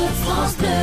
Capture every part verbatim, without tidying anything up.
France Bleu.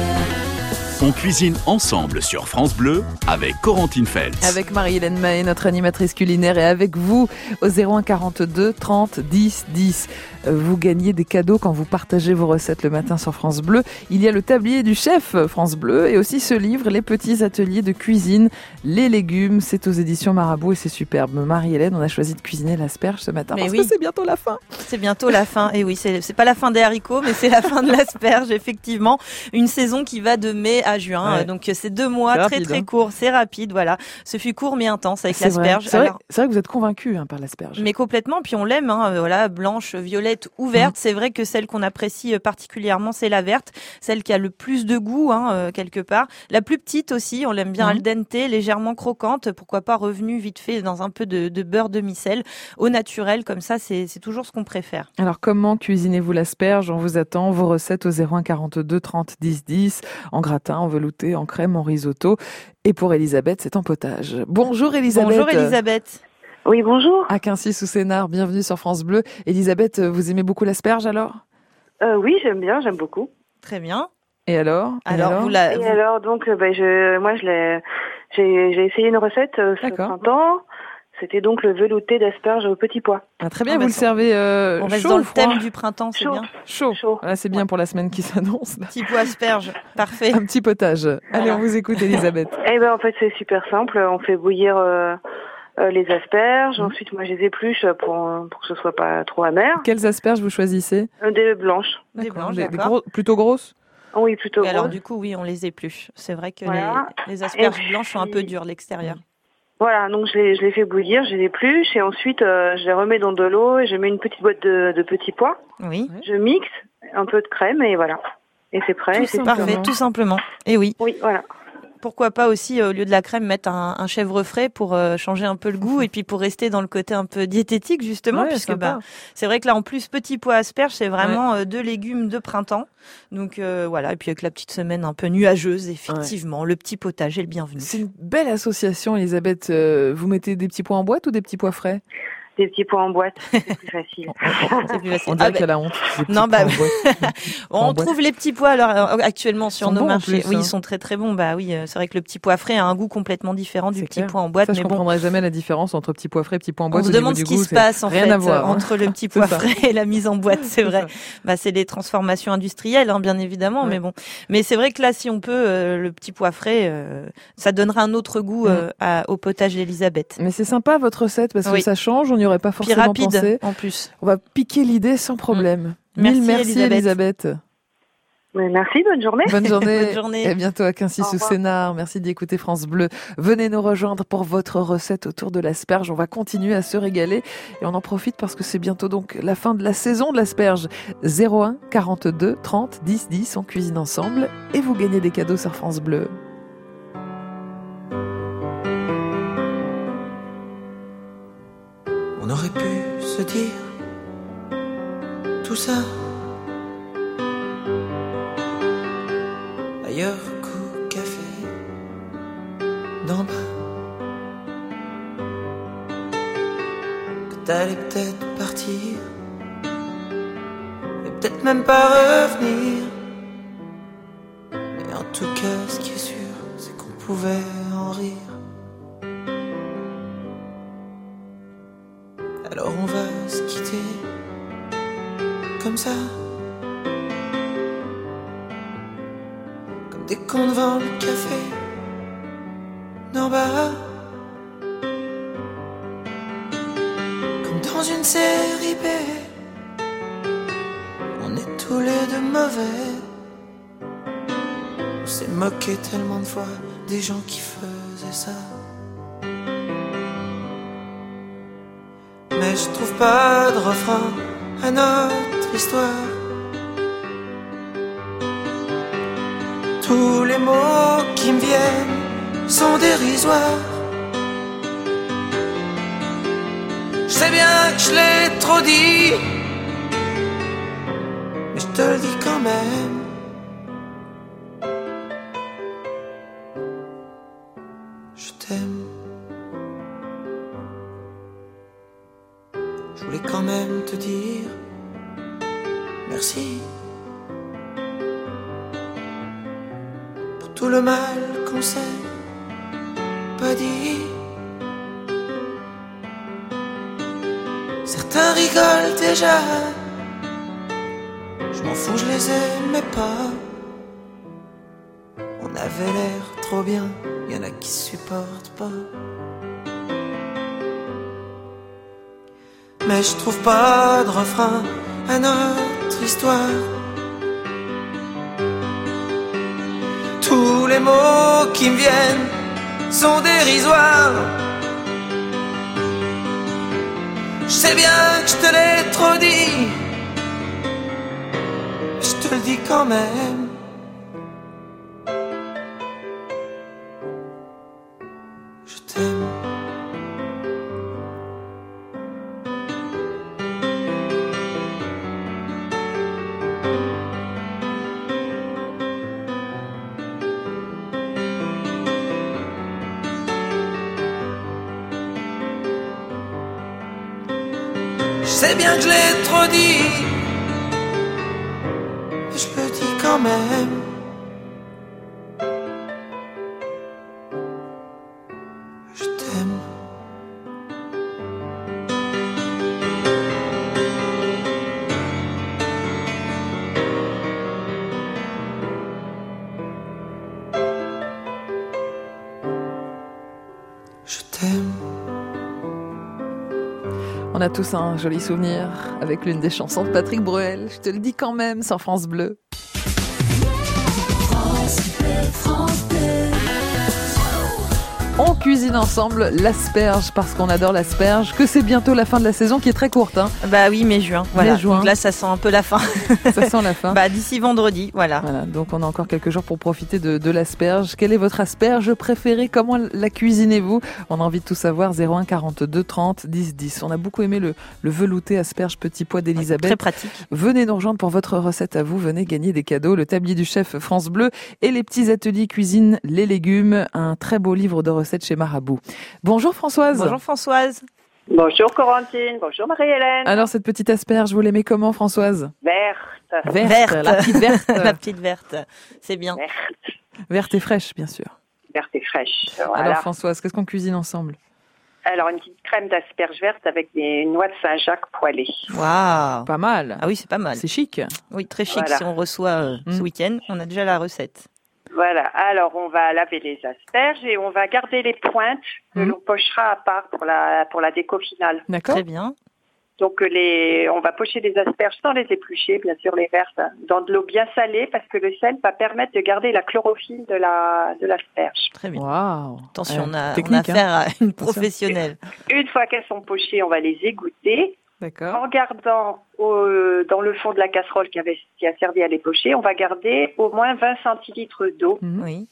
On cuisine ensemble sur France Bleu avec Corentine Feltz. Avec Marie-Hélène Mahé, notre animatrice culinaire, et avec vous au zéro un quarante-deux trente dix dix. Vous gagnez des cadeaux quand vous partagez vos recettes le matin sur France Bleu. Il y a le tablier du chef France Bleu et aussi ce livre, Les petits ateliers de cuisine, les légumes. C'est aux éditions Marabout et c'est superbe. Marie-Hélène, on a choisi de cuisiner l'asperge ce matin mais parce oui. que c'est bientôt la fin. C'est bientôt la fin. Et oui, c'est, c'est pas la fin des haricots, mais c'est la fin de l'asperge, effectivement. Une saison qui va de mai à juin. Ouais. Donc c'est deux mois C'est très rapide, très hein. courts. C'est rapide, voilà. Ce fut court mais intense avec C'est vrai. l'asperge. C'est vrai, Alors, c'est vrai que vous êtes convaincu hein, par l'asperge. mais complètement, puis on l'aime, hein, voilà, blanche, violette ou verte. Mmh. C'est vrai que celle qu'on apprécie particulièrement, c'est la verte, celle qui a le plus de goût, hein, euh, quelque part. La plus petite aussi, on l'aime bien mmh. al dente, légèrement croquante, pourquoi pas revenue vite fait dans un peu de, de beurre demi-sel, au naturel, comme ça, c'est, c'est toujours ce qu'on préfère. Alors comment cuisinez-vous l'asperge ? On vous attend vos recettes au zéro un quarante-deux trente dix dix, en gratin, en velouté, en crème, en risotto. Et pour Elisabeth, c'est en potage. Bonjour Elisabeth. Bonjour Elisabeth. Oui, bonjour. À Quincy sous Sénart, bienvenue sur France Bleu. Elisabeth, vous aimez beaucoup l'asperge alors ? euh, Oui, j'aime bien, j'aime beaucoup. Très bien. Et alors ? Et alors, alors, vous la, Et vous... alors donc, bah, je, moi, je l'ai, j'ai, j'ai essayé une recette euh, ce D'accord. printemps. C'était donc le velouté d'asperge au petit pois. Ah, très bien, Ah, vous bah, le servez euh, on reste chaud dans ou le froid ? thème du printemps, c'est Chaud. bien. Chaud. Chaud. Voilà, c'est bien Ouais. pour la semaine qui s'annonce. Là. Petit pois asperge, parfait. Un petit potage. Allez, on vous écoute Elisabeth. Eh ben, en fait, c'est super simple. On fait bouillir euh, euh, les asperges. Mmh. Ensuite, moi, je les épluche pour, pour que ce soit pas trop amer. Quelles asperges vous choisissez ? Euh, des blanches. Des D'accord. blanches, Des- des d'accord. gros- plutôt grosses ? Oui, plutôt Et alors grosses. du coup, oui, on les épluche. C'est vrai que Voilà. les, les asperges Et blanches sont un puis- peu dures, l'extérieur. Voilà, donc je les, je les fais bouillir, je les épluche et ensuite euh, je les remets dans de l'eau et je mets une petite boîte de, de petits pois. Oui, Je mixe un peu de crème et voilà. Et c'est prêt. Tout et c'est simplement. parfait, tout simplement. Et oui, Oui, voilà. pourquoi pas aussi, au lieu de la crème, mettre un, un chèvre frais pour euh, changer un peu le goût et puis pour rester dans le côté un peu diététique, justement, Ouais, puisque sympa. bah, c'est vrai que là, en plus, petit pois asperge, c'est vraiment euh, deux légumes de printemps. Donc euh, voilà, et puis avec la petite semaine un peu nuageuse, effectivement, le petit potage est le bienvenu. C'est une belle association, Elisabeth. Euh, vous mettez des petits pois en boîte ou des petits pois frais ? Des petits pois en boîte, c'est plus facile. C'est plus facile. On dirait Ah, bah, qu'elle a honte. ces petits non, bah, pois en boîte. on en boîte. trouve les petits pois alors actuellement sur Ils sont nos bons, en marchés. plus, Oui, hein. ils sont très très bons. Bah oui, euh, c'est vrai que le petit pois frais a un goût complètement différent du C'est petit clair. pois en boîte. Ça, je mais bon, comprendrai jamais la différence entre petits pois frais et petits pois en boîte. on se au niveau demande du ce qui goût, se c'est passe en rien fait à voir, hein. entre le petit C'est pois ça. frais et la mise en boîte. C'est vrai. ça. Bah c'est des transformations industrielles, hein, bien évidemment. Ouais. Mais bon, mais c'est vrai que là, si on peut, euh, le petit pois frais, euh, ça donnera un autre goût euh, à- au potage d'Elisabeth. Mais c'est sympa votre recette parce que Oui. ça change. On n'y aurait pas Puis forcément rapide pensé. en plus. On va piquer l'idée sans problème. Merci, Mille merci Elisabeth. Elisabeth. Mais merci, bonne journée. Bonne journée. Bonne journée. Et à bientôt à Quincy Au sous revoir. Sénart. Merci d'écouter France Bleu. Venez nous rejoindre pour votre recette autour de l'asperge. On va continuer à se régaler et on en profite parce que c'est bientôt donc la fin de la saison de l'asperge. zéro un quarante-deux trente dix dix. On cuisine ensemble et vous gagnez des cadeaux sur France Bleu. On aurait pu se dire tout ça ailleurs qu'au café d'en bas, que t'allais peut-être partir et peut-être même pas revenir, mais en tout cas ce qui est sûr c'est qu'on pouvait en rire. Alors on va se quitter comme ça, comme des cons devant le café d'en bas, comme dans une série B. On est tous les deux mauvais. On s'est moqué tellement de fois des gens qui faisaient ça. Mais je trouve pas de refrain à notre histoire. Tous les mots qui me viennent sont dérisoires. Je sais bien que je l'ai trop dit, mais je te le dis quand même. Je t'aime. Je voulais quand même te dire merci. tout le mal qu'on s'est pas dit. Certains rigolent déjà, je m'en fous, je les aimais pas. On avait l'air trop bien, y'en a qui supportent pas. Mais je trouve pas de refrain à notre histoire. Tous les mots qui me viennent sont dérisoires. Je sais bien que je te l'ai trop dit, je te le dis quand même. Je t'aime. Je sais bien que je l'ai trop dit, mais je le dis quand même. Je t'aime. Je t'aime. On a tous un joli souvenir avec l'une des chansons de Patrick Bruel. Je te le dis quand même, sur France Bleu. France Bleu, France Bleu. On cuisine ensemble l'asperge parce qu'on adore l'asperge, que c'est bientôt la fin de la saison qui est très courte. Hein. Bah oui, mai-juin. Voilà. Mai-juin. Donc là, ça sent un peu la fin. Ça sent la fin. Bah d'ici vendredi, voilà. Voilà, donc on a encore quelques jours pour profiter de, de l'asperge. Quelle est votre asperge préférée? Comment la cuisinez-vous? On a envie de tout savoir. zéro un quarante-deux trente dix dix. On a beaucoup aimé le, le velouté asperge petit pois d'Elisabeth. Très pratique. Venez nous rejoindre pour votre recette à vous. Venez gagner des cadeaux. Le tablier du chef France Bleu et les petits ateliers cuisine les légumes. Un très beau livre de recettes chez Marabout. Bonjour Françoise. Bonjour Françoise. Bonjour Corentine, bonjour Marie-Hélène. Alors cette petite asperge, vous l'aimez comment Françoise? Verte. Verte, Verte. la petite verte. La petite verte, c'est bien. Verte. Verte et fraîche, bien sûr. Verte et fraîche. Voilà. Alors Françoise, qu'est-ce qu'on cuisine ensemble? Alors, une petite crème d'asperges vertes avec des noix de Saint-Jacques poêlées. Waouh. Pas mal. Ah oui, c'est pas mal. C'est chic. Oui, très chic. Voilà. Si on reçoit euh, Mm. ce week-end, on a déjà la recette. Voilà. Alors, on va laver les asperges et on va garder les pointes que Mhm. l'on pochera à part pour la, pour la déco finale. D'accord. Très bien. Donc, les, on va pocher les asperges sans les éplucher, bien sûr, les vertes, dans de l'eau bien salée parce que le sel va permettre de garder la chlorophylle de la, de l'asperge. Très bien. Waouh. Attention, Euh, on a, technique, on a hein. affaire à une professionnelle. Une fois qu'elles sont pochées, on va les égoutter. D'accord. En gardant au, dans le fond de la casserole qui, avait, qui a servi à les pocher, on va garder au moins vingt centilitres d'eau, Mhm. Oui.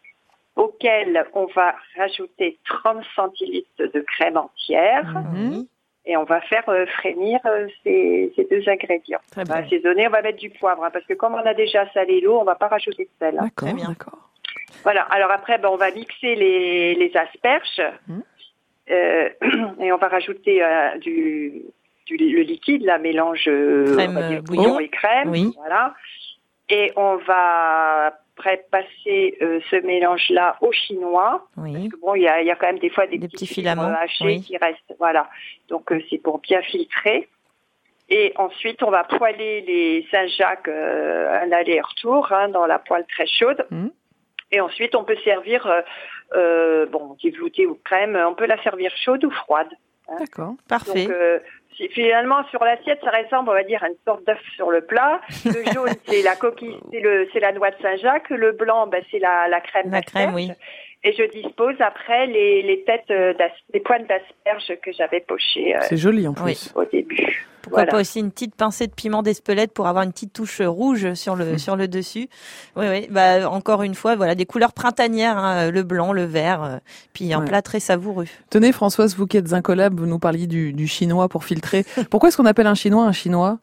auquel on va rajouter trente centilitres de crème entière Mhm. Oui. et on va faire euh, frémir euh, ces, ces deux ingrédients. Très On bien. va assaisonner, on va mettre du poivre hein, parce que comme on a déjà salé l'eau, on va pas rajouter de sel. hein. D'accord, Très bien. d'accord. Voilà. Alors après, ben, on va mixer les, les asperges Mhm. euh, et on va rajouter euh, du, du le liquide, la mélange euh, Crème, on va dire euh, bouillon. bouillon et crème. Oui. Voilà. Et on va après passer euh, ce mélange-là au chinois. Oui. Parce que bon, il y a, il y a quand même des fois des, Des petits, petits filaments, fibres hachés oui. qui restent. Voilà. Donc euh, c'est pour bien filtrer. Et ensuite, on va poêler les Saint-Jacques euh, un aller-retour hein, dans la poêle très chaude. Mhm. Et ensuite, on peut servir, euh, euh, bon, du velouté ou crème, on peut la servir chaude ou froide. D'accord. Parfait. Donc, euh, si- finalement, sur l'assiette, ça ressemble, on va dire, à une sorte d'œuf sur le plat. Le jaune, c'est la coquille, c'est le, c'est la noix de Saint-Jacques. Le blanc, ben, c'est la, la crème La crème, d'asperge. oui. Et je dispose après les, les têtes, euh, d'as- les pointes d'asperges que j'avais pochées euh, C'est joli en Oui. plus. au début. Pourquoi Voilà. pas aussi une petite pincée de piment d'Espelette pour avoir une petite touche rouge sur le Mm. sur le dessus. Oui, oui. Bah encore une fois, voilà des couleurs printanières, hein, le blanc, le vert, euh, puis un Ouais. plat très savoureux. Tenez Françoise, vous qui êtes incollable, vous nous parliez du, du chinois pour filtrer. Pourquoi est-ce qu'on appelle un chinois un chinois?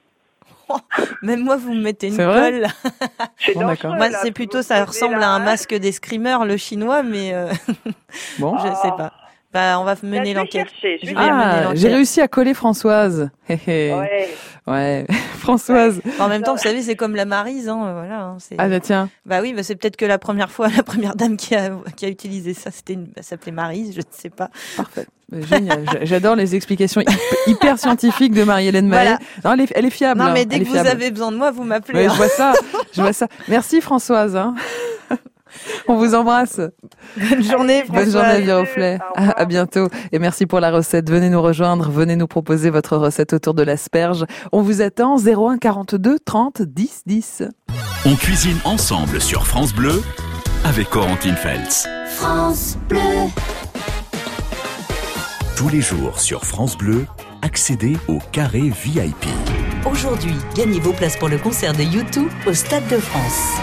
Même moi, vous me mettez une C'est vrai colle. C'est Bon, dangereux, d'accord. Moi, là, c'est vous plutôt vous ça posez ressemble là, à un hein. masque d'escrimeur, le chinois, mais euh, Bon. je sais pas. Bah, on va mener Je vais l'enquête. chercher, je Je vais vais Ah, mener l'enquête. j'ai réussi à coller Françoise. Hé, hé. Ouais. Ouais, Françoise. En même temps, vous savez, c'est comme la Maryse, hein, euh, voilà. Hein, c'est... Ah bah tiens. Bah oui, bah c'est peut-être que la première fois, la première dame qui a qui a utilisé ça, c'était une, bah, s'appelait Maryse, je ne sais pas. Parfait. Génial. J'adore les explications hyper, hyper scientifiques de Marie-Hélène Mahé. Voilà. Non, elle est, elle est fiable. Non, hein. mais dès Elle que est vous fiable. avez besoin de moi, vous m'appelez. Ouais, hein. je vois ça. Je vois ça. Merci Françoise. Hein. On vous embrasse. Bonne journée, Bonne Françoise. journée à Viroflay. Au revoir. À, à bientôt. Et merci pour la recette. Venez nous rejoindre. Venez nous proposer votre recette autour de l'asperge. On vous attend zéro un quarante-deux trente dix dix. On cuisine ensemble sur France Bleu avec Corentine Feltz. France Bleu. Tous les jours sur France Bleu, accédez au carré V I P. Aujourd'hui, gagnez vos places pour le concert de U deux au Stade de France.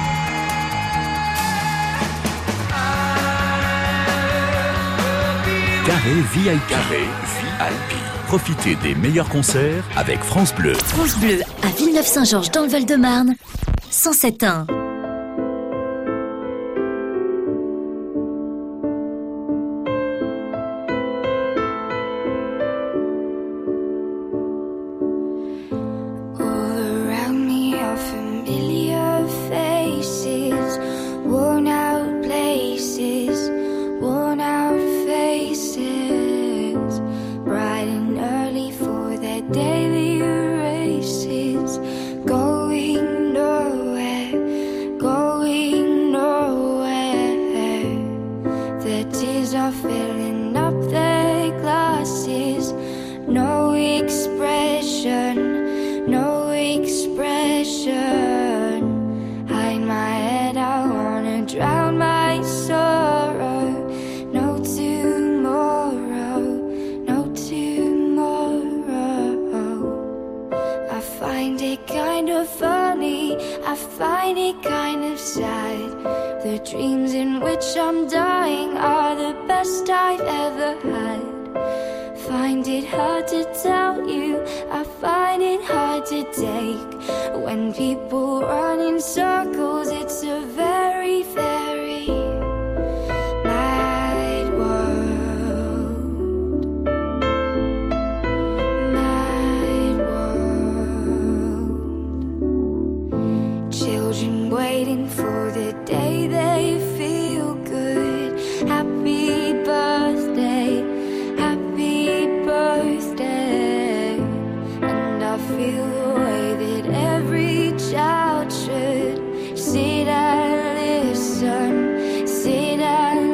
Carré V I P. Carré V I P. Profitez des meilleurs concerts avec France Bleu. France Bleu à Villeneuve-Saint-Georges dans le Val-de-Marne. cent sept un. All around me are familiar faces, worn out places, worn out faces, bright and early for their daily races, going nowhere, going nowhere. Their tears are filling up their glasses, no expression, no expression. Hide my head, I wanna drown my sorrow. No tomorrow, no tomorrow. I find it kind of funny, I find it kind of sad. The dreams in which I'm dying are the best I've ever had. Find it hard to tell you, I find it hard to take. When people run in circles, it's a very, very mad world. Mad world. Children waiting for the day they feel good. Happy birthday, happy birthday. And I feel the way that every child should. Sit and listen, sit and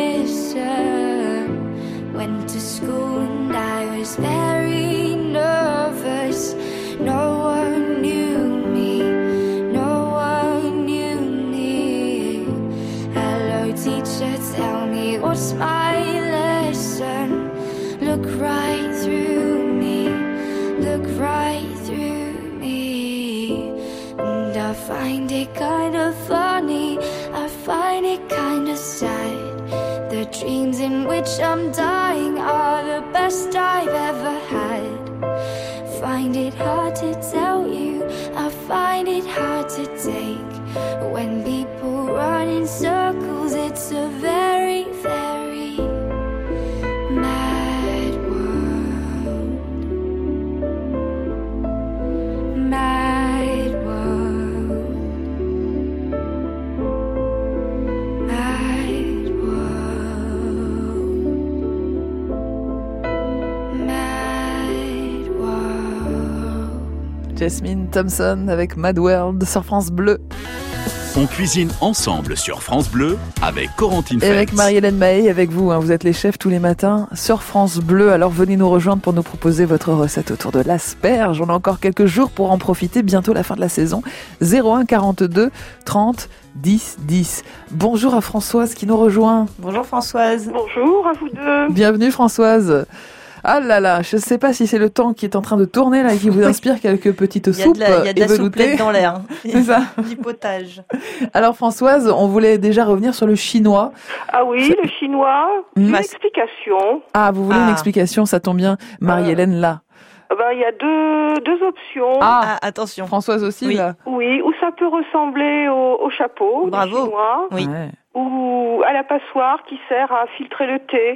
listen. Went to school and I was very nervous. No one knew me, no one knew me. Hello teacher, tell me what's my lesson. Look right through me, look right through me. And I find it kind of funny, I find it kind of sad. The dreams in which I'm dying are the best I've ever had. Find it hard to tell you, I find it hard to take. When people run in circles, it's a very, very mad world. Mad world. Mad world. Mad world. Jasmine Thompson avec Mad World sur France Bleu. On cuisine ensemble sur France Bleu avec Corentine Et avec Feltz. Marie-Hélène Mahé, avec vous, hein, vous êtes les chefs tous les matins sur France Bleu. Alors venez nous rejoindre pour nous proposer votre recette autour de l'asperge. On a encore quelques jours pour en profiter, bientôt la fin de la saison. zéro un quarante-deux trente dix dix. Bonjour à Françoise qui nous rejoint. Bonjour Françoise. Bonjour à vous deux. Bienvenue Françoise. Ah là là, je ne sais pas si c'est le temps qui est en train de tourner là et qui vous inspire quelques petites Il y a soupes de la, il y a de la éveloutées. souplette dans l'air. hein. C'est ça. Du potage. Alors Françoise, on voulait déjà revenir sur le chinois. Ah oui, le chinois, Hmm. une explication. Ah, vous voulez Ah. une explication, ça tombe bien. Marie-Hélène là. Ah ben, il y a deux, deux options. Ah, Ah, attention. Françoise aussi Oui. là. Oui, où ça peut ressembler au, au chapeau du Bravo. chinois, Oui. Ouais. ou à la passoire qui sert à filtrer le thé.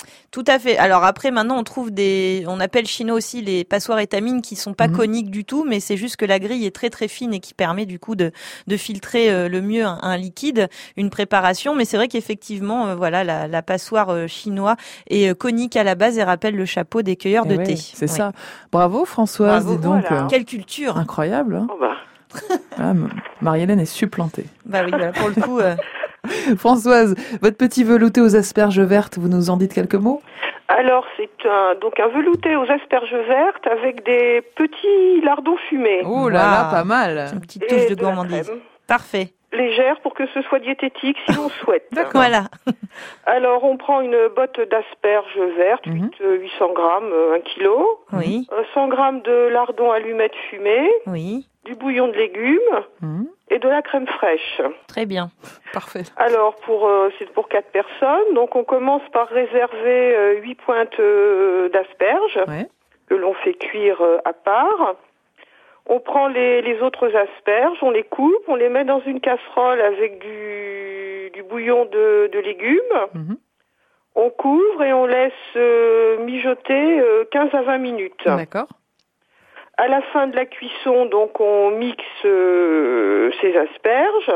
Tout à fait. Alors après, maintenant, on trouve des, on appelle chino aussi les passoires étamines qui sont pas mmh. coniques du tout, mais c'est juste que la grille est très très fine et qui permet du coup de, de filtrer euh, le mieux un, un liquide, une préparation. Mais c'est vrai qu'effectivement, euh, voilà, la, la passoire euh, chinois est euh, conique à la base et rappelle le chapeau des cueilleurs et de ouais, thé. C'est ouais. ça. Bravo Françoise, Bravo, dis donc. voilà. Euh, Quelle culture. Incroyable. Hein. Oh bah. ah, Marie-Hélène est supplantée. Bah oui, voilà, pour le coup. Euh... Françoise, votre petit velouté aux asperges vertes, vous nous en dites quelques mots ? Alors, c'est un, donc un velouté aux asperges vertes avec des petits lardons fumés. Oh là là, pas mal. Une petite touche de, de gourmandise. Parfait. Légère pour que ce soit diététique si l'on souhaite. D'accord. Voilà. Alors, on prend une botte d'asperges vertes, mm-hmm. huit cents grammes, un kilo. Oui. cent grammes de lardons allumettes fumés. Oui. Du bouillon de légumes. Mm-hmm. Et de la crème fraîche. Très bien. Parfait. Alors, pour euh, c'est pour quatre personnes. Donc, on commence par réserver euh, huit pointes euh, d'asperges ouais. que l'on fait cuire euh, à part. On prend les, les autres asperges, on les coupe, on les met dans une casserole avec du, du bouillon de, de légumes. Mm-hmm. On couvre et on laisse euh, mijoter euh, quinze à vingt minutes. D'accord. À la fin de la cuisson, donc, on mixe euh, ces asperges,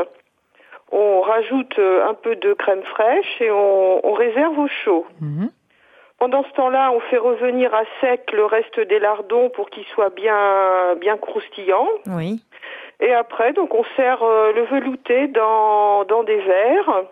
on rajoute euh, un peu de crème fraîche et on, on réserve au chaud. Mmh. Pendant ce temps-là, on fait revenir à sec le reste des lardons pour qu'ils soient bien, bien croustillants. Oui. Et après, donc, on sert euh, le velouté dans, dans des verres.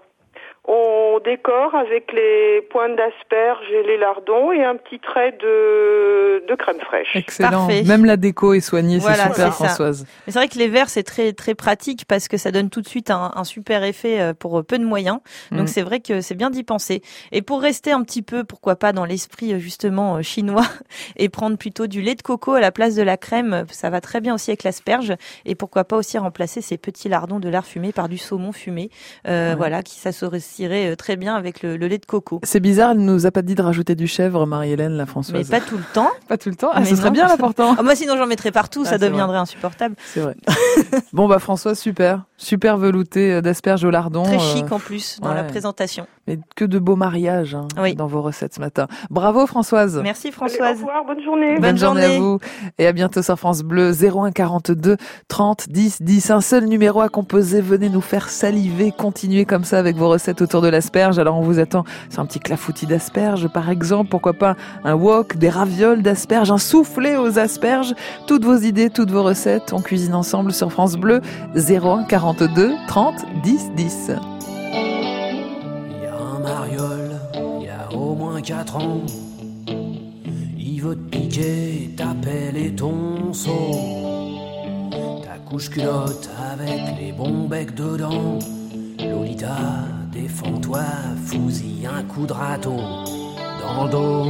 On décore avec les pointes d'asperges et les lardons et un petit trait de, de crème fraîche. Excellent. Parfait. Même la déco est soignée, voilà, c'est super c'est Françoise. Mais c'est vrai que les verres, c'est très très pratique parce que ça donne tout de suite un, un super effet pour peu de moyens. Donc mmh. c'est vrai que c'est bien d'y penser. Et pour rester un petit peu, pourquoi pas, dans l'esprit justement chinois et prendre plutôt du lait de coco à la place de la crème, ça va très bien aussi avec l'asperge. Et pourquoi pas aussi remplacer ces petits lardons de lard fumé par du saumon fumé, euh, ouais. voilà, qui s'associe très bien avec le, le lait de coco. C'est bizarre, elle nous a pas dit de rajouter du chèvre, Marie-Hélène, la Françoise. Mais pas tout le temps. Pas tout le temps. Ah, ce serait bien là pourtant. Ah, moi sinon j'en mettrais partout, ah, ça deviendrait vrai. Insupportable. C'est vrai. Bon bah Françoise, super, super velouté d'asperges au lardon. Très chic euh... en plus dans ouais. la présentation. Mais que de beaux mariages hein, oui. dans vos recettes ce matin. Bravo Françoise. Merci Françoise. Allez, au revoir, bonne journée. Bonne, bonne journée. journée à vous et à bientôt sur France Bleu. zéro un quarante-deux trente dix dix. Un seul numéro à composer. Venez nous faire saliver. Continuez comme ça avec vos recettes autour de l'asperge. Alors on vous attend sur un petit clafoutis d'asperges par exemple. Pourquoi pas un wok, des ravioles d'asperges, un soufflé aux asperges. Toutes vos idées, toutes vos recettes. On cuisine ensemble sur France Bleu. zéro un quarante-deux trente dix dix. Mariole, il y a au moins quatre ans, il veut te piquer ta pelle et ton seau, ta couche culotte avec les bons becs dedans. Lolita, défends-toi, fous-y un coup de râteau dans le dos.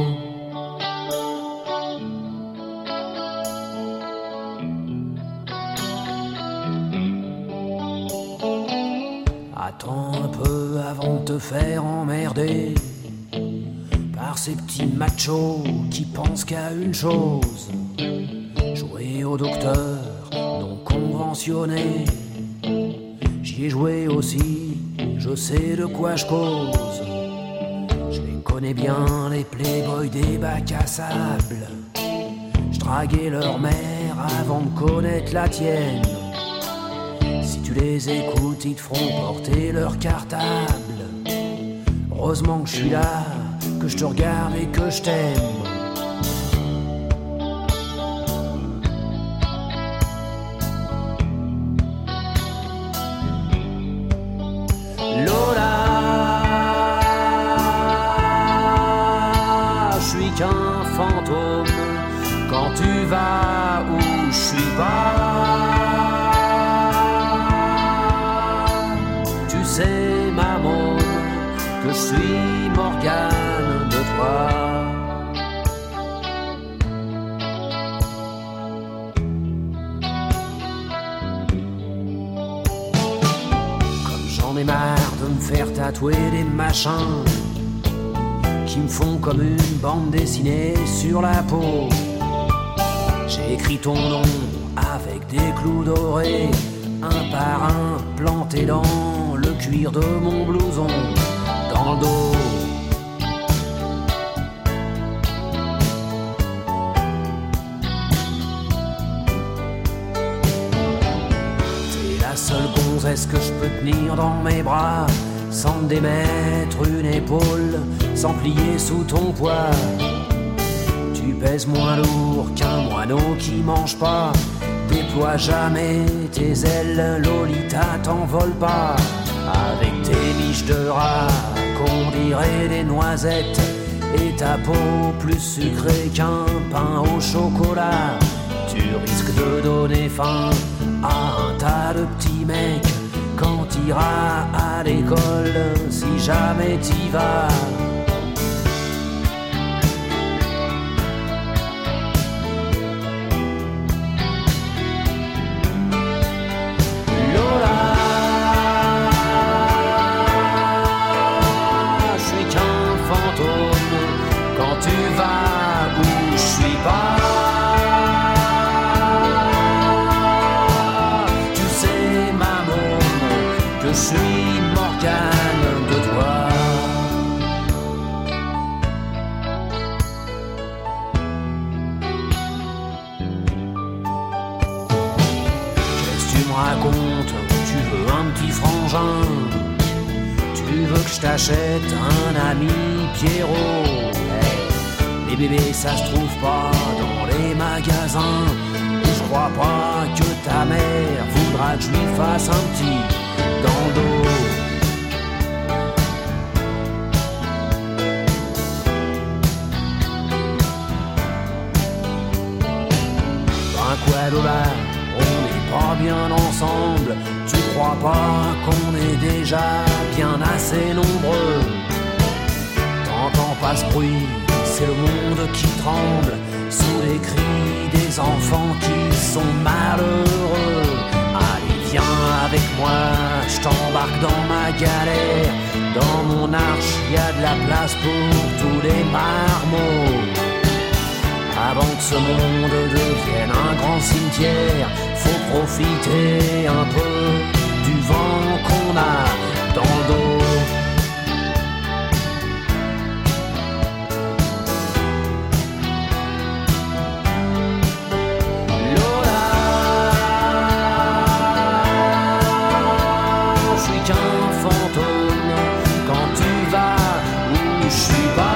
Attends un peu avant de te faire emmerder par ces petits machos qui pensent qu'à une chose, jouer au docteur non conventionné. J'y ai joué aussi, je sais de quoi je cause. Je les connais bien, les playboys des bacs à sable. Je draguais leur mère avant de connaître la tienne. Si tu les écoutes, ils te feront porter leur cartable. Heureusement que je suis là, que je te regarde et que je t'aime. Lola, je suis qu'un fantôme quand tu vas où je suis pas. Tu sais, maman, que je suis Morgane de toi. Comme j'en ai marre de me faire tatouer des machins qui me font comme une bande dessinée sur la peau. J'ai écrit ton nom avec des clous dorés, un par un planté dans le cuir de mon blouson, dans le dos. est-ce que je peux tenir dans mes bras sans démettre une épaule, sans plier sous ton poids? Tu pèses moins lourd qu'un moineau qui mange pas. Déploie jamais tes ailes, Lolita, t'envole pas. Avec tes miches de rat qu'on dirait des noisettes, et ta peau plus sucrée qu'un pain au chocolat, tu risques de donner faim à un tas de petits mecs quand t'iras à l'école, si jamais t'y vas. Tu veux que je t'achète un ami Pierrot? Hey, les bébés ça se trouve pas dans les magasins, et je crois pas que ta mère voudra que je lui fasse un petit dans le dos. Ben quoi Lola, on n'est pas bien ensemble. Tu crois pas qu'on est déjà bien assez nombreux? T'entends pas ce bruit, c'est le monde qui tremble sous les cris des enfants qui sont malheureux. Allez viens avec moi, je t'embarque dans ma galère. Dans mon arche, y a de la place pour tous les marmots. Avant que ce monde devienne un grand cimetière, faut profiter un peu du vent qu'on a dans le dos. Lola, je suis qu'un fantôme quand tu vas où je suis pas.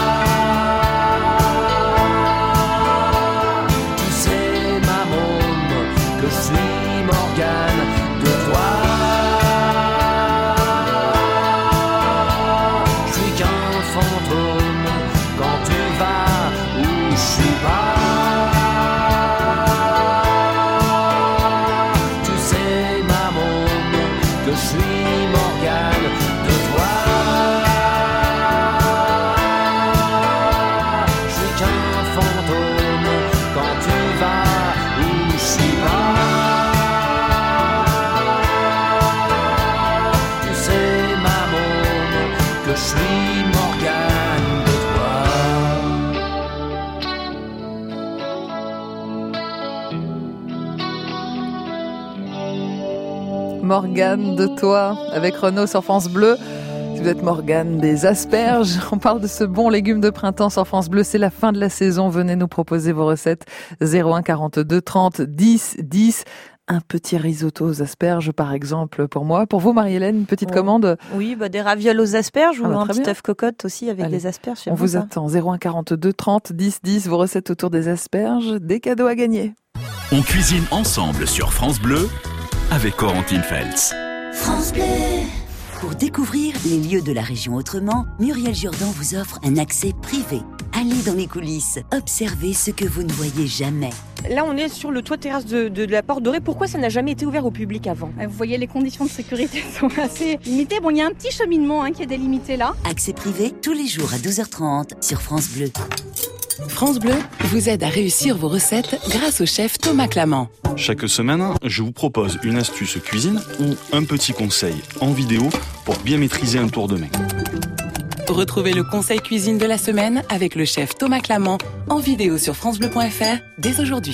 Morgane de toi, avec Renaud sur France Bleu. Si vous êtes Morgane des asperges, on parle de ce bon légume de printemps sur France Bleu. C'est la fin de la saison. Venez nous proposer vos recettes. zéro un quarante-deux trente dix dix. Un petit risotto aux asperges, par exemple, pour moi. Pour vous, Marie-Hélène, une petite oh. commande? Oui, bah, des ravioles aux asperges ah, ou bah, un petit bien. œuf cocotte aussi avec Allez. des asperges. On vous ça. attend. zéro un quarante-deux trente dix dix. Vos recettes autour des asperges. Des cadeaux à gagner. On cuisine ensemble sur France Bleu avec Corentine Feltz. France Bleu. Pour découvrir les lieux de la région autrement, Muriel Jourdan vous offre un accès privé. Allez dans les coulisses, observez ce que vous ne voyez jamais. Là, on est sur le toit terrasse de, de, de la Porte Dorée. Pourquoi ça n'a jamais été ouvert au public avant? Vous voyez, les conditions de sécurité sont assez limitées. Bon, il y a un petit cheminement hein, qui est délimité là. Accès privé tous les jours à douze heures trente sur France Bleu. France Bleu vous aide à réussir vos recettes grâce au chef Thomas Clamant. Chaque semaine, je vous propose une astuce cuisine ou un petit conseil en vidéo pour bien maîtriser un tour de main. Retrouvez le conseil cuisine de la semaine avec le chef Thomas Clamant en vidéo sur francebleu point f r dès aujourd'hui.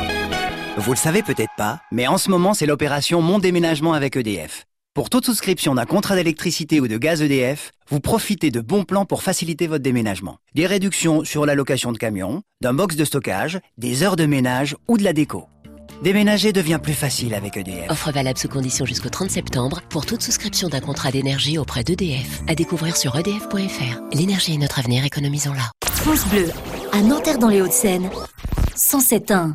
Vous le savez peut-être pas, mais en ce moment, c'est l'opération Mon déménagement avec E D F. Pour toute souscription d'un contrat d'électricité ou de gaz E D F, vous profitez de bons plans pour faciliter votre déménagement. Des réductions sur la location de camions, d'un box de stockage, des heures de ménage ou de la déco. Déménager devient plus facile avec E D F. Offre valable sous conditions jusqu'au trente septembre pour toute souscription d'un contrat d'énergie auprès d'E D F. À découvrir sur E D F point F R. L'énergie est notre avenir, économisons-la. France Bleu, à Nanterre dans les Hauts-de-Seine, cent sept un.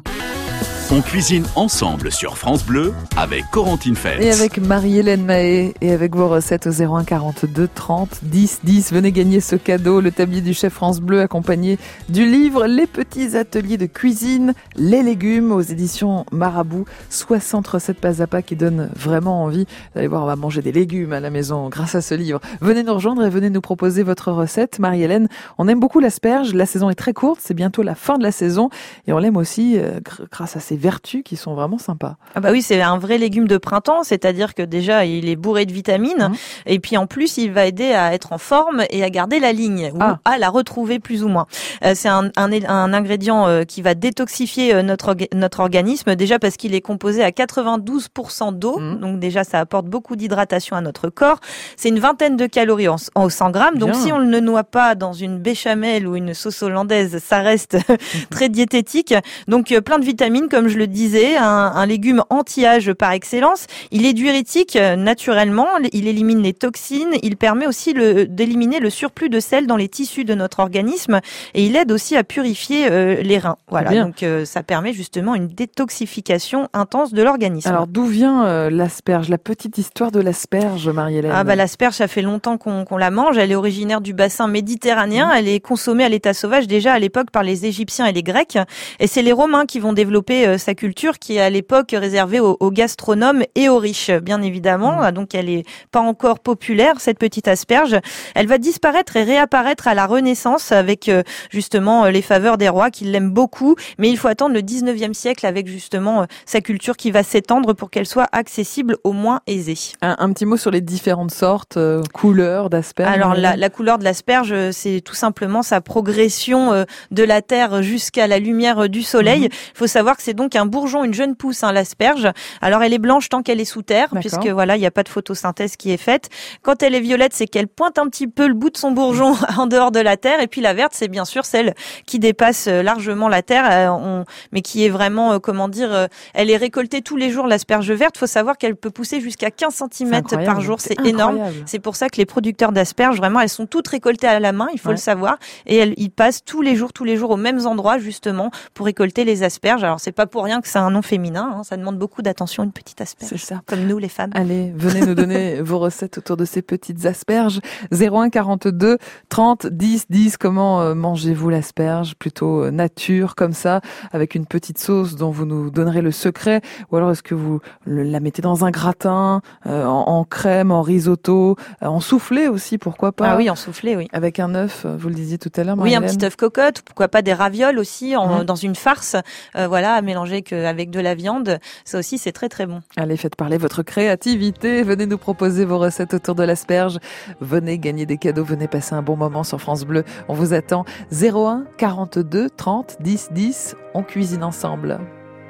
On cuisine ensemble sur France Bleu avec Corentine Feltz. Et avec Marie-Hélène Mahé et avec vos recettes au zéro un quarante-deux trente dix dix. Venez gagner ce cadeau, le tablier du chef France Bleu accompagné du livre Les petits ateliers de cuisine, les légumes aux éditions Marabout. soixante recettes pas à pas qui donnent vraiment envie. Vous allez voir, on va manger des légumes à la maison grâce à ce livre. Venez nous rejoindre et venez nous proposer votre recette. Marie-Hélène, on aime beaucoup l'asperge. La saison est très courte, c'est bientôt la fin de la saison et on l'aime aussi euh, grâce à ses vertus qui sont vraiment sympas. Ah bah oui, c'est un vrai légume de printemps, c'est-à-dire que déjà il est bourré de vitamines, mmh. et puis en plus il va aider à être en forme et à garder la ligne, ou ah. à la retrouver plus ou moins. Euh, c'est un, un, un ingrédient euh, qui va détoxifier euh, notre, notre organisme, déjà parce qu'il est composé à quatre-vingt-douze pour cent d'eau, mmh. donc déjà ça apporte beaucoup d'hydratation à notre corps. C'est une vingtaine de calories en, en cent grammes, donc Bien. si on ne le noie pas dans une béchamel ou une sauce hollandaise, ça reste très diététique. Donc euh, plein de vitamines, comme je le disais, un, un légume anti-âge par excellence. Il est diurétique euh, naturellement, il élimine les toxines, il permet aussi le, d'éliminer le surplus de sel dans les tissus de notre organisme et il aide aussi à purifier euh, les reins. Voilà, donc euh, ça permet justement une détoxification intense de l'organisme. Alors d'où vient euh, l'asperge, la petite histoire de l'asperge, Marie-Hélène? Ah bah l'asperge, ça fait longtemps qu'on, qu'on la mange. Elle est originaire du bassin méditerranéen. Mmh. Elle est consommée à l'état sauvage déjà à l'époque par les Égyptiens et les Grecs. Et c'est les Romains qui vont développer euh, sa culture qui est à l'époque réservée aux, aux gastronomes et aux riches, bien évidemment. Mmh. Donc elle est pas encore populaire, cette petite asperge. Elle va disparaître et réapparaître à la Renaissance avec euh, justement euh, les faveurs des rois qui l'aiment beaucoup. Mais il faut attendre le dix-neuvième siècle avec justement euh, sa culture qui va s'étendre pour qu'elle soit accessible au moins aisée. Un, un petit mot sur les différentes sortes, euh, couleurs d'asperges. Alors la, la couleur de l'asperge, c'est tout simplement sa progression euh, de la terre jusqu'à la lumière du soleil. Il mmh. faut savoir que c'est donc un bourgeon, une jeune pousse, hein, l'asperge. Alors elle est blanche tant qu'elle est sous terre, D'accord. puisque voilà, il n'y a pas de photosynthèse qui est faite. Quand elle est violette, c'est qu'elle pointe un petit peu le bout de son bourgeon en dehors de la terre. Et puis la verte, c'est bien sûr celle qui dépasse largement la terre, euh, on, mais qui est vraiment, euh, comment dire, euh, elle est récoltée tous les jours, l'asperge verte. Il faut savoir qu'elle peut pousser jusqu'à quinze centimètres par jour. C'est, c'est énorme. C'est pour ça que les producteurs d'asperges, vraiment, elles sont toutes récoltées à la main, il faut ouais. le savoir. Et elles, ils passent tous les jours, tous les jours aux mêmes endroits, justement, pour récolter les asperges. Alors, c'est pas pour rien que c'est un nom féminin, hein. Ça demande beaucoup d'attention, une petite asperge. C'est ça. Comme nous, les femmes. Allez, venez nous donner vos recettes autour de ces petites asperges. zéro un quarante-deux trente dix dix. Comment euh, mangez-vous l'asperge? Plutôt euh, nature, comme ça, avec une petite sauce dont vous nous donnerez le secret? Ou alors est-ce que vous le, la mettez dans un gratin, euh, en, en crème, en risotto, euh, en soufflé aussi, pourquoi pas? Ah oui, en soufflé, oui. Avec un œuf, vous le disiez tout à l'heure, Oui, Marie-Hélène. Un petit œuf cocotte, pourquoi pas des ravioles aussi, en, mmh. dans une farce, euh, voilà, à mélanger avec de la viande. Ça aussi, c'est très très bon. Allez, faites parler votre créativité. Venez nous proposer vos recettes autour de l'asperge. Venez gagner des cadeaux. Venez passer un bon moment sur France Bleu. On vous attend. zéro un quarante-deux trente dix dix. On cuisine ensemble.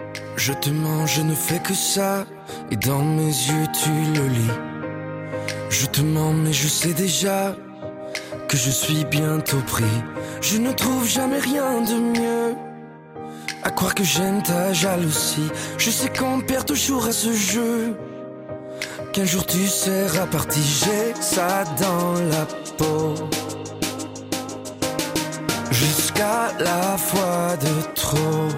Je te mens, je ne fais que ça. Et dans mes yeux, tu le lis. Je te mens, mais je sais déjà que je suis bientôt pris. Je ne trouve jamais rien de mieux. À croire que j'aime ta jalousie. Je sais qu'on perd toujours à ce jeu. Qu'un jour tu seras parti. J'ai ça dans la peau. Jusqu'à la fois de trop.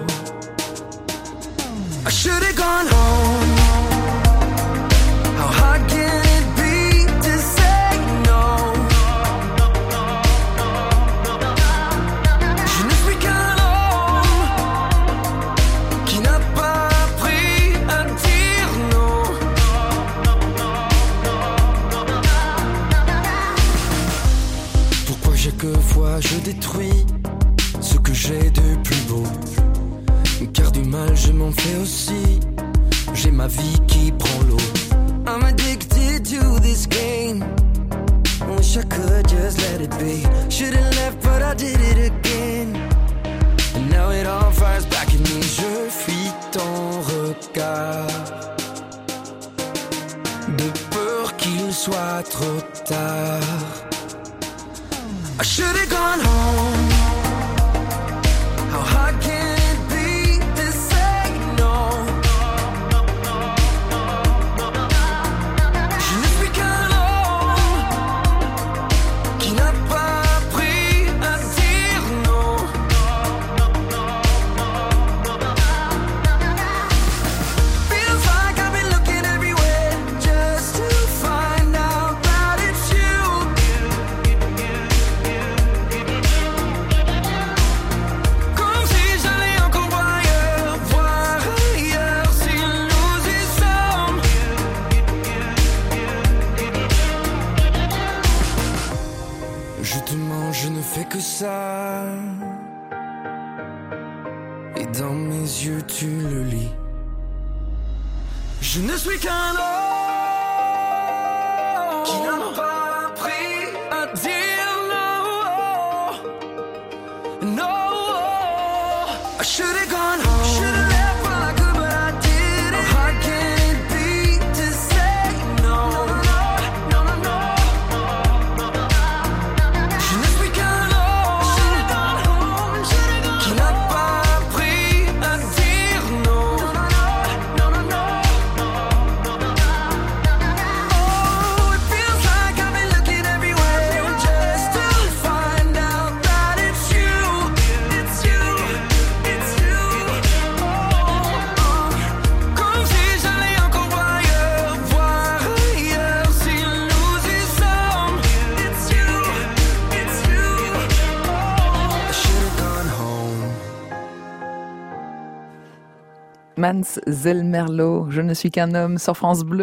I should've gone home. How hard can it be to say no? Je ne suis qu'un homme qui n'a pas appris à dire non. Pourquoi chaque fois je détruis ce que j'ai de plus beau? Car du mal je m'en fais aussi. J'ai ma vie qui prend l'eau. I'm addicted to this game. Wish I could just let it be. Should've left but I did it again. And now it all fires back at me. Je fuis ton regard de peur qu'il soit trop tard. I should've gone home. How hard can it be to say no? fais que ça. Et dans mes yeux tu le lis. Je ne suis qu'un homme qui n'a pas appris à dire non. No, I should have gone home. Should have left while I could, but I didn't. How hard can it be to say no? No, no, no, no. Je ne suis qu'un homme qui n'a pas appris à dire non. No, no, no. Oh, it feels like I've been looking everywhere just to find out that it's you, it's you, it's you. Oh, oh. Comme si j'allais encore ailleurs, voir ailleurs s'il nous y sommes. It's you, it's you. Oh, I should've gone home. Mans Zelmerlo, Je ne suis qu'un homme sur France Bleu.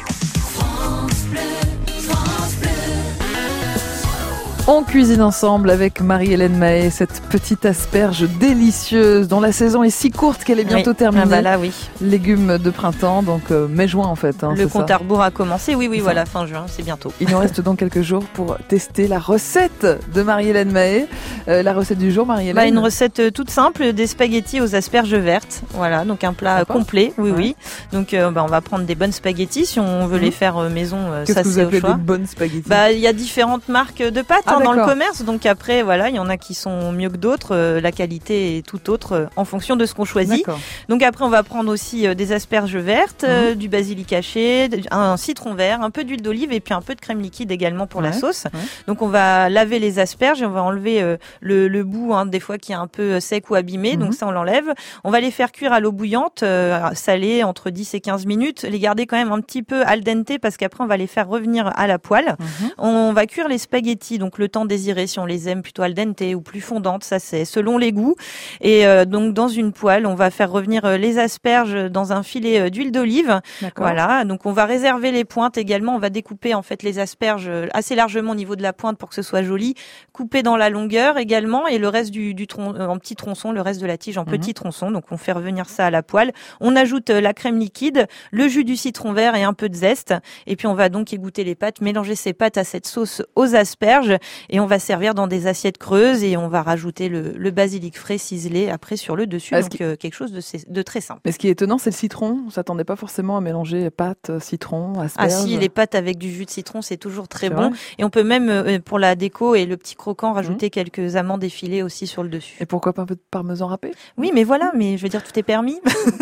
On cuisine ensemble avec Marie-Hélène Mahé, cette petite asperge délicieuse dont la saison est si courte qu'elle est bientôt Oui. terminée. Ah bah là, oui. Légumes de printemps, donc euh, mai-juin en fait. Hein, Le c'est compte ça. à rebours a commencé, oui, oui, C'est voilà, ça. fin juin, c'est bientôt. Il nous reste donc quelques jours pour tester la recette de Marie-Hélène Mahé. Euh, la recette du jour, Marie-Hélène. Bah, une recette euh, toute simple, des spaghettis aux asperges vertes. Voilà, donc un plat Sympa. complet, oui, Ouais. oui. Donc euh, bah, on va prendre des bonnes spaghettis si on veut Mhm. les faire euh, maison, euh, Qu'est-ce ça que vous c'est au appelez choix. des bonnes spaghettis? Bah, il y a différentes marques de pâtes Ah, hein, dans le d'accord. commerce, donc après voilà, il y en a qui sont mieux que d'autres, euh, la qualité est tout autre euh, en fonction de ce qu'on choisit. D'accord. Donc après on va prendre aussi euh, des asperges vertes, euh, du basilic haché, d- un citron vert, un peu d'huile d'olive et puis un peu de crème liquide également pour la Ouais, sauce. ouais. Donc on va laver les asperges et on va enlever euh, le, le bout hein, des fois qui est un peu sec ou abîmé, Mhm. donc ça on l'enlève. On va les faire cuire à l'eau bouillante, euh, salée entre dix et quinze minutes, les garder quand même un petit peu al dente parce qu'après on va les faire revenir à la poêle. Mhm. On va cuire les spaghettis, donc le temps désiré, si on les aime plutôt al dente ou plus fondantes, ça c'est selon les goûts. Et euh, donc dans une poêle, on va faire revenir euh, les asperges dans un filet euh, d'huile d'olive. D'accord. Voilà, donc on va réserver les pointes également. On va découper en fait les asperges euh, assez largement au niveau de la pointe pour que ce soit joli, couper dans la longueur également, et le reste du, du tron, euh, en petits tronçons, le reste de la tige en Mhm. petits tronçons. Donc on fait revenir ça à la poêle. On ajoute euh, la crème liquide, le jus du citron vert et un peu de zeste. Et puis on va donc égoutter les pâtes, mélanger ces pâtes à cette sauce aux asperges, et on va servir dans des assiettes creuses et on va rajouter le, le basilic frais ciselé après sur le dessus. Est-ce Donc qu'il- euh, quelque chose de, de très simple. Mais ce qui est étonnant, c'est le citron. On s'attendait pas forcément à mélanger pâte, citron, Ah asperges. si, les pâtes avec du jus de citron, c'est toujours très C'est bon. vrai. Et on peut même, euh, pour la déco et le petit croquant, rajouter quelques amandes effilées aussi sur le dessus. Et pourquoi pas un peu de parmesan râpé? Oui, mais voilà, mais je veux dire, tout est permis.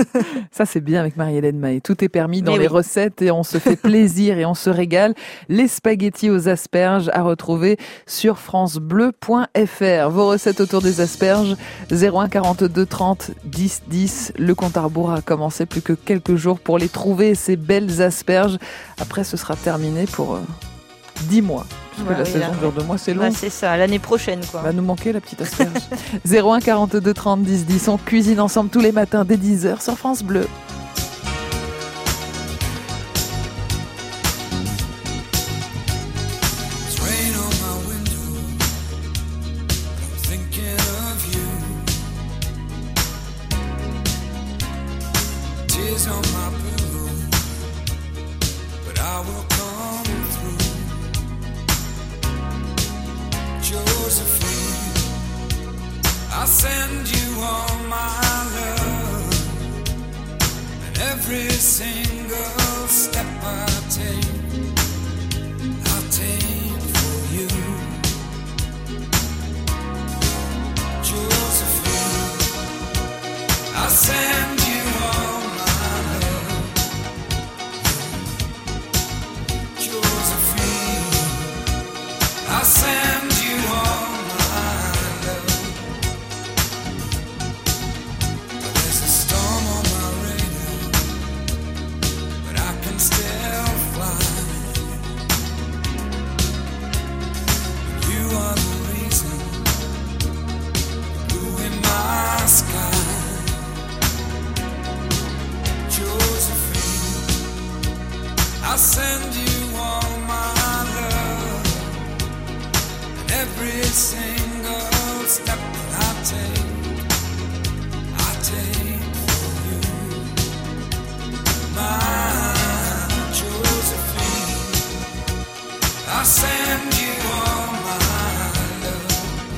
Ça, c'est bien avec Marie-Hélène Mahé. Tout est permis dans Mais les oui. recettes et on se fait plaisir et on se régale. Les spaghettis aux asperges à retrouver sur francebleu point f r. Vos recettes autour des asperges, zéro un quarante-deux trente dix dix. Le compte à rebours a commencé, plus que quelques jours pour les trouver, ces belles asperges. Après, ce sera terminé pour euh, dix mois. Parce que Ouais, la oui, saison là, dure deux mois, c'est long. Ouais, c'est ça, l'année prochaine, quoi. Va nous manquer la petite asperge. zéro un quarante-deux trente dix dix. On cuisine ensemble tous les matins dès dix heures sur France Bleu. It's rain on my window, I'm thinking of you. Tears on my pillow, but I will come through. Josephine, I send you all my love, and every single step I take, I'll take for you. Josephine, I send you all my love. Josephine, I send you all my love. There's a storm on my radar, I'll send you all my love.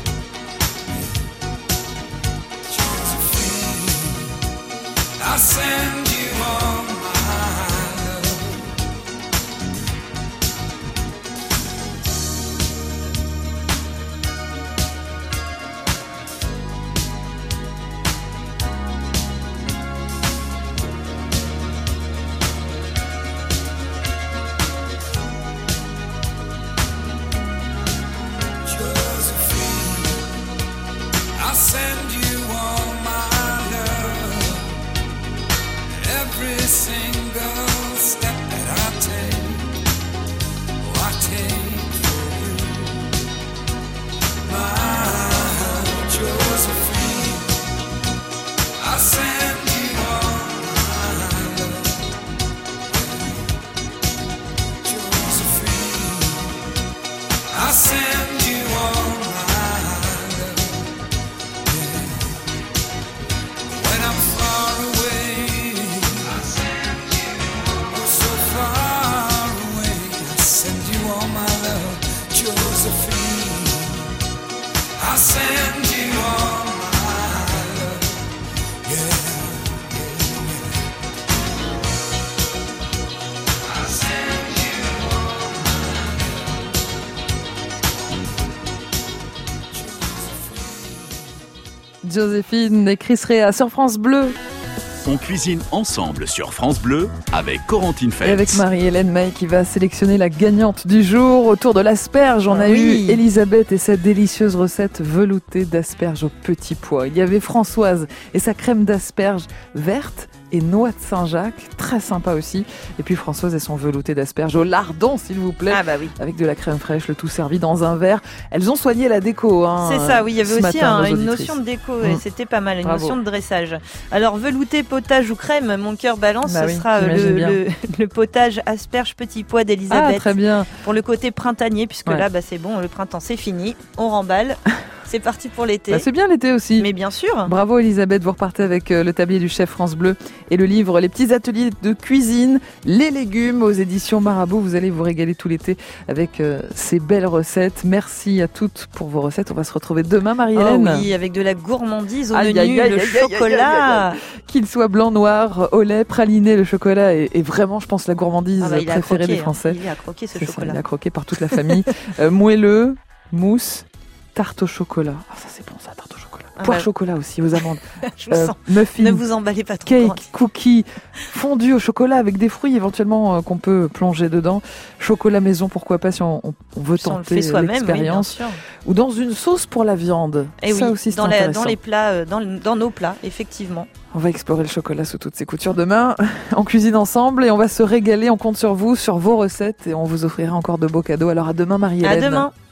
Josephine, I'll send you all my love. I'll send you all my love. Every single step that I take, oh, I take for you. My Josephine, I'll send you all my love. Josephine, I'll send you all my when I'm far away, I'll send you oh, so far away, I'll send you all my love, Josephine. I'll send you all my love, yeah, yeah, yeah. I'll send you all my love, Joséphine et Chris Rea sur France Bleu. On cuisine ensemble sur France Bleu avec Corentine Feltz. Et avec Marie-Hélène May qui va sélectionner la gagnante du jour autour de l'asperge. On a Oui. eu Elisabeth et sa délicieuse recette veloutée d'asperges au petit pois. Il y avait Françoise et sa crème d'asperges verte et noix de Saint-Jacques, très sympa aussi. Et puis Françoise et son velouté d'asperges au lardon, s'il vous plaît. Ah bah oui. Avec de la crème fraîche, le tout servi dans un verre. Elles ont soigné la déco. Hein, C'est ça, oui, il y avait ce aussi matin, un- nos une auditrices. notion de déco et Mmh. c'était pas mal, une Bravo. notion de dressage. Alors velouté, potage ou crème, mon cœur balance, Bah ce oui, sera euh, j'imagine le, bien. le, le potage asperge petit pois d'Elisabeth. Ah, très bien. Pour le côté printanier, puisque Ouais. là, bah, c'est bon, le printemps c'est fini, on remballe. C'est parti pour l'été. Bah, c'est bien l'été aussi. Mais bien sûr. Bravo Elisabeth, vous repartez avec euh, le tablier du chef France Bleu et le livre Les petits ateliers de cuisine, les légumes aux éditions Marabout. Vous allez vous régaler tout l'été avec euh, ces belles recettes. Merci à toutes pour vos recettes. On va se retrouver demain, Marie-Hélène. Oh oui, avec de la gourmandise au Aïe, menu, aïe, aïe, le aïe, aïe, aïe, chocolat. aïe, aïe. Qu'il soit blanc, noir, au lait, praliné, le chocolat est, est vraiment, je pense, la gourmandise Ah bah, il a préférée croqué, des Français. hein. Il a croqué ce C'est ça, chocolat. il a croqué par toute la famille. euh, moelleux, mousse, tarte au chocolat. Ah, ça c'est bon ça, tarte au chocolat. Ah Poire bah, chocolat aussi aux amandes. Je vous sens. Muffins. Ne vous emballez pas trop. Cake, Corentin. cookies, fondue au chocolat avec des fruits éventuellement euh, qu'on peut plonger dedans. Chocolat maison, pourquoi pas si on, on- on veut Si on le tenter fait soi-même, oui, l'expérience. bien sûr. Ou dans une sauce pour la viande. Et ça oui, aussi c'est dans, la- intéressant. dans les plats, euh, dans, dans nos plats, effectivement. On va explorer le chocolat sous toutes ses coutures demain. On cuisine ensemble et on va se régaler. On compte sur vous, sur vos recettes et on vous offrira encore de beaux cadeaux. Alors à demain Marie-Hélène. À demain.